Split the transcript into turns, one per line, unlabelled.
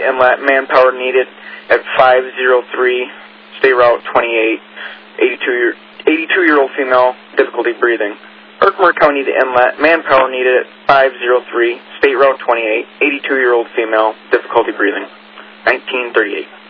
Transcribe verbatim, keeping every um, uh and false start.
inlet, manpower needed at five oh three, State Route twenty-eight, eighty-two-year-old female, difficulty breathing. Herkimer County to inlet, manpower needed at five oh three, State Route twenty-eight, eighty-two-year-old female, difficulty breathing. nineteen thirty-eight.